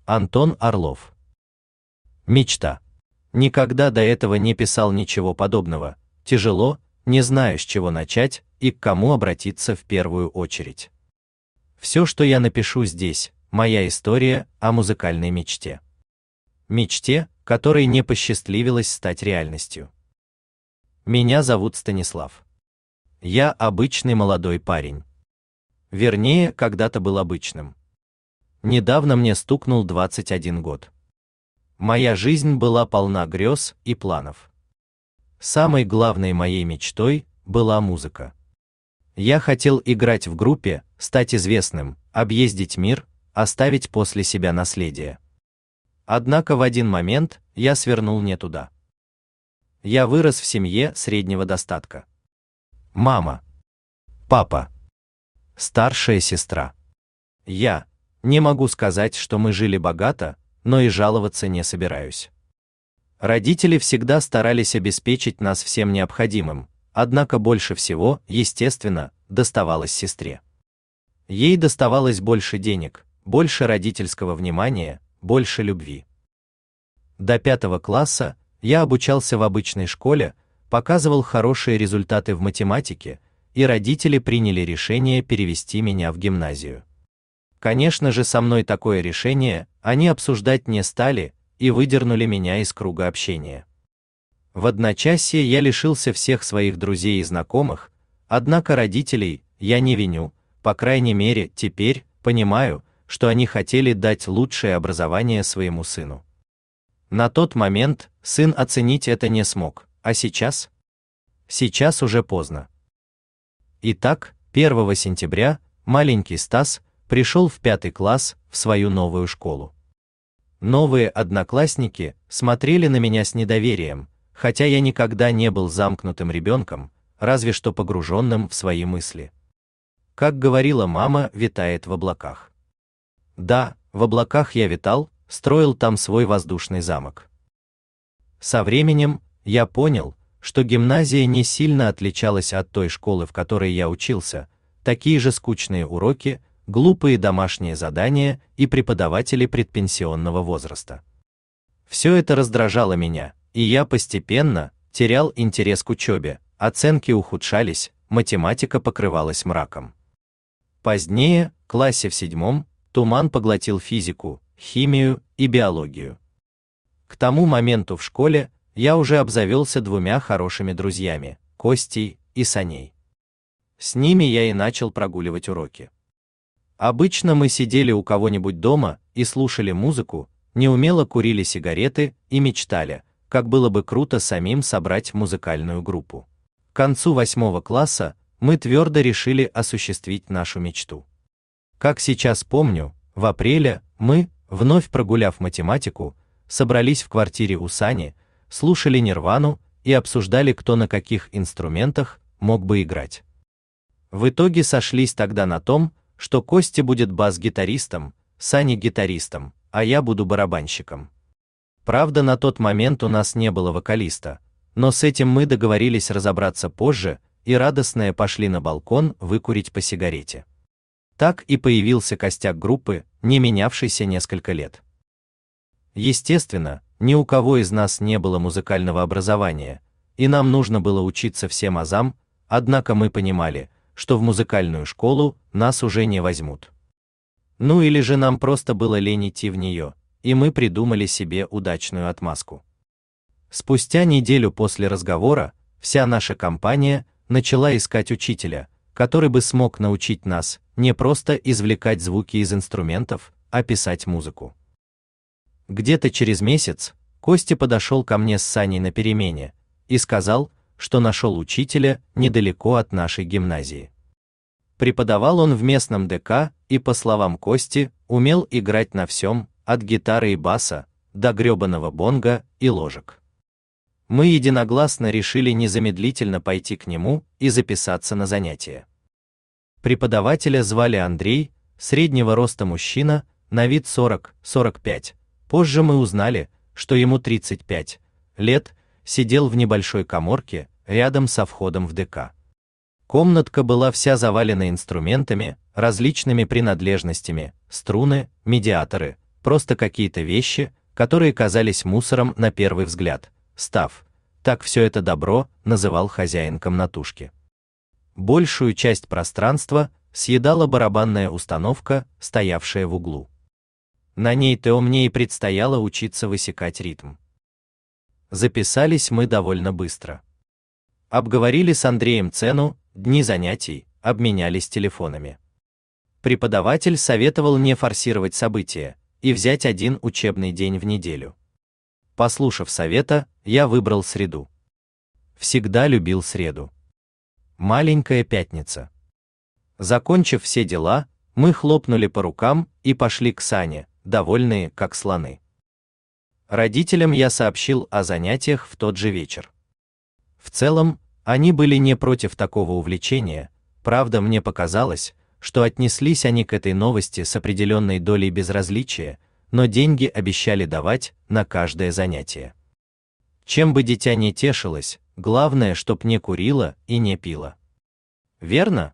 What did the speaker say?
Антон Орлов. Мечта. Никогда до этого не писал ничего подобного. Тяжело, не знаю, с чего начать и к кому обратиться в первую очередь. Все, что я напишу здесь, моя история о музыкальной мечте. Мечте, которой не посчастливилось стать реальностью. Меня зовут Станислав. Я обычный молодой парень. Вернее, когда-то был обычным. Недавно мне стукнул 21 год. Моя жизнь была полна грез и планов. Самой главной моей мечтой была музыка. Я хотел играть в группе, стать известным, объездить мир, оставить после себя наследие. Однако в один момент я свернул не туда. Я вырос в семье среднего достатка. Мама, папа, старшая сестра. Я не могу сказать, что мы жили богато, но и жаловаться не собираюсь. Родители всегда старались обеспечить нас всем необходимым, однако больше всего, естественно, доставалось сестре. Ей доставалось больше денег, больше родительского внимания, больше любви. До 5 класса я обучался в обычной школе, показывал хорошие результаты в математике, и родители приняли решение перевести меня в гимназию. Конечно же, со мной такое решение они обсуждать не стали и выдернули меня из круга общения. В одночасье я лишился всех своих друзей и знакомых, однако родителей я не виню, по крайней мере, теперь понимаю, что они хотели дать лучшее образование своему сыну. На тот момент сын оценить это не смог, а сейчас? Сейчас уже поздно. Итак, 1 сентября маленький Стас пришел в 5 класс в свою новую школу. Новые одноклассники смотрели на меня с недоверием, хотя я никогда не был замкнутым ребенком, разве что погруженным в свои мысли. Как говорила мама, витает в облаках. Да, в облаках я витал, строил там свой воздушный замок. Со временем я понял, что гимназия не сильно отличалась от той школы, в которой я учился, такие же скучные уроки, глупые домашние задания и преподаватели предпенсионного возраста. Все это раздражало меня, и я постепенно терял интерес к учебе, оценки ухудшались, математика покрывалась мраком. Позднее, в классе в 7, туман поглотил физику, химию и биологию. К тому моменту в школе я уже обзавелся 2 хорошими друзьями, Костей и Саней. С ними я и начал прогуливать уроки. Обычно мы сидели у кого-нибудь дома и слушали музыку, неумело курили сигареты и мечтали, как было бы круто самим собрать музыкальную группу. К концу 8 класса мы твердо решили осуществить нашу мечту. Как сейчас помню, в апреле мы, вновь прогуляв математику, собрались в квартире у Сани, слушали Нирвану и обсуждали, кто на каких инструментах мог бы играть. В итоге сошлись тогда на том, что Костя будет бас-гитаристом, Саня гитаристом, а я буду барабанщиком. Правда, на тот момент у нас не было вокалиста, но с этим мы договорились разобраться позже и радостные пошли на балкон выкурить по сигарете. Так и появился костяк группы, не менявшийся несколько лет. Естественно, ни у кого из нас не было музыкального образования, и нам нужно было учиться всем азам, однако мы понимали, что в музыкальную школу нас уже не возьмут. Ну или же нам просто было лень идти в нее, и мы придумали себе удачную отмазку. Спустя неделю после разговора вся наша компания начала искать учителя, который бы смог научить нас не просто извлекать звуки из инструментов, а писать музыку. Где-то через месяц Костя подошел ко мне с Саней на перемене и сказал, что нашел учителя недалеко от нашей гимназии. Преподавал он в местном ДК и, по словам Кости, умел играть на всем, от гитары и баса до гребаного бонго и ложек. Мы единогласно решили незамедлительно пойти к нему и записаться на занятия. Преподавателя звали Андрей, среднего роста мужчина, на вид 40-45. Позже мы узнали, что ему 35 лет, сидел в небольшой каморке рядом со входом в ДК. Комнатка была вся завалена инструментами, различными принадлежностями: струны, медиаторы, просто какие-то вещи, которые казались мусором на первый взгляд. Став, так все это добро называл хозяин комнатушки. Большую часть пространства съедала барабанная установка, стоявшая в углу. На ней-то мне и предстояло учиться высекать ритм. Записались мы довольно быстро. Обговорили с Андреем цену, дни занятий, обменялись телефонами. Преподаватель советовал не форсировать события и взять один учебный день в неделю. Послушав совета, я выбрал среду. Всегда любил среду. Маленькая пятница. Закончив все дела, мы хлопнули по рукам и пошли к Сане, довольные, как слоны. Родителям я сообщил о занятиях в тот же вечер. В целом, они были не против такого увлечения, правда, мне показалось, что отнеслись они к этой новости с определенной долей безразличия, но деньги обещали давать на каждое занятие. Чем бы дитя не тешилось, главное, чтоб не курила и не пила. Верно?